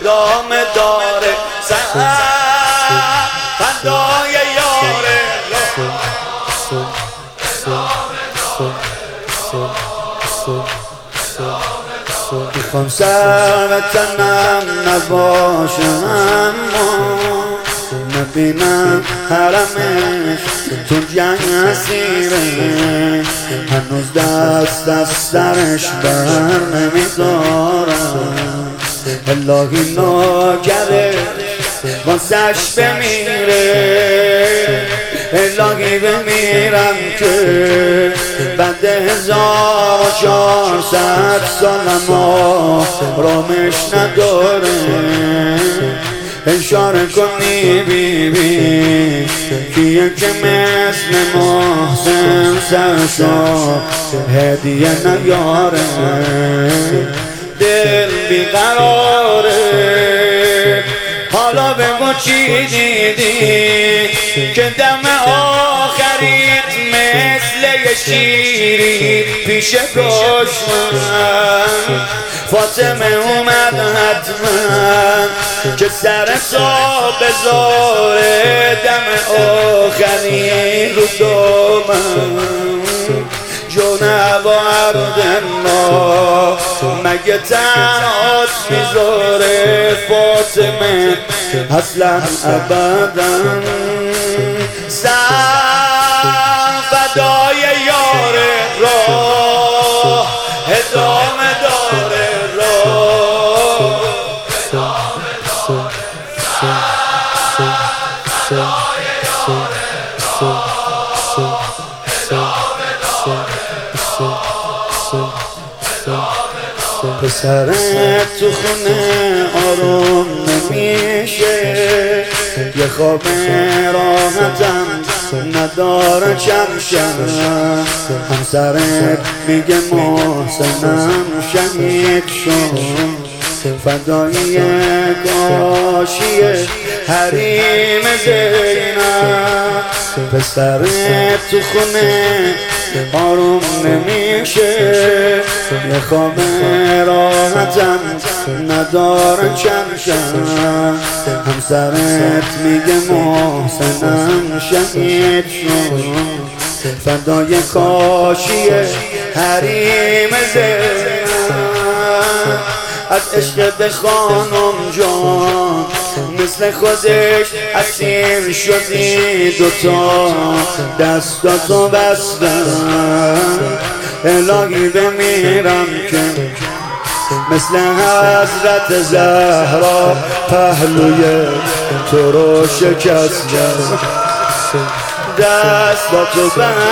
ادامه داره فدای یار میخوام سر تنم نباشم اما نبینم حرمش تو جنگ اسیره هنوز دست از سرش بر نمیدارم الهی ناگره واسش بمیره الهی بمیرم که بعد 1400 سالم آرامش نداره اشاره کنی بیبی کیه که مثل محسن سرشو هدیه نیاره دل بیقراره حالا بگو چی دیدی که دم آخریت مثل یه شیری پیش دشمن فاطمه اومد حتما که سر صاحب بذاره دم آخری رو دامن جون و عبدالله مگه تنهات میذاره فاطمه اصلا ابدا سر فدای یار راه ادامه داره راه پسرت تو خونه آروم نمیشه یه خواب راحتم نداره چمشم همسرت میگه محسنم شهید شد فدایی کاشی حریم زینب پسرت تو خونه آروم نمیشه یه خواب راحتم نداره چمشم همسرت میگه محسنم شهید شد فدای کاشی حریم زینب از عشق به خانم جان مثل خودش اسیر شدی دوتا دستاتو بستم الهی بمیرم که مثل حضرت زهرا پهلوی تو رو شکستم دستاتو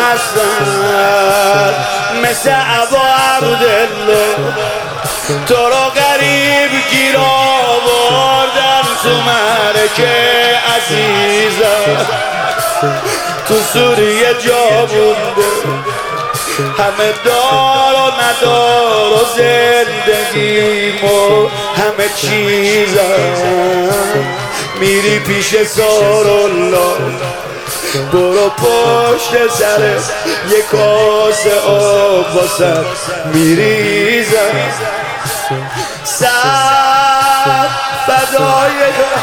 بستم مثل ابا عبدالله تو رو غریب گیر آوردم تو مرکه عزیزم تو سوریه جا مونده همه دار و ندار و زندگیم و همه چیزم میری پیش سارالله برو پشت سرت یه کاسه آب واسه میریزم سر فدای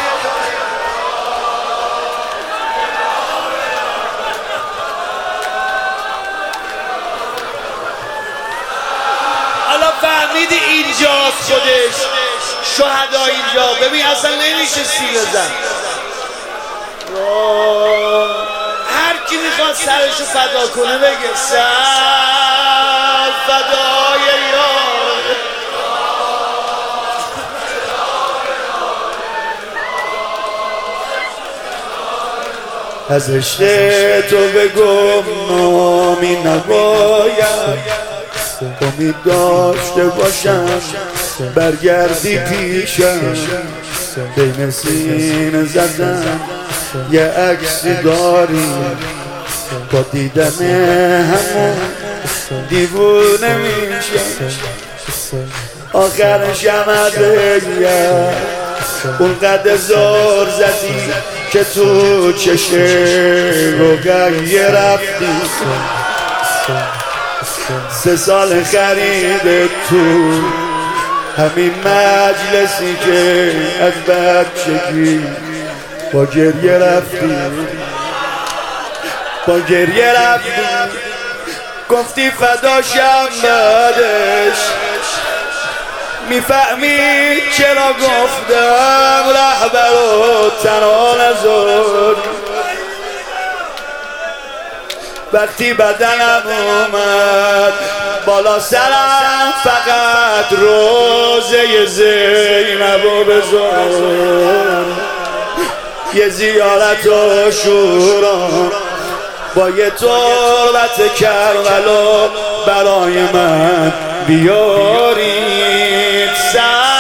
حالا فهمیدی اینجاست خودش شهدا اینجا ببین اصلا نمیشه سی بزن هر کی میخواد سرشو فدا کنه بگه سر فدای یار از عشق تو بگم نامی نباید امید داشته باشم برگردی پیشم بین سینه زدم یه عکسی داری با دیدن همون دیوونه میشم آخرش هم اونقدر زار زدی که تو چشه روگی رفتی 3 سال خرید تو همین مجلسی که از بچگی با گریه رفتی، با گریه رفتی، گفتی فداشم بعدش میفهمی چرا گفتم رهبر و تنها نذار. وقتی بدنم اومد بالا سرم فقط روزه زینبو بذار، یه زیارت و شوران با یه تربت کربلا برای من بیارید.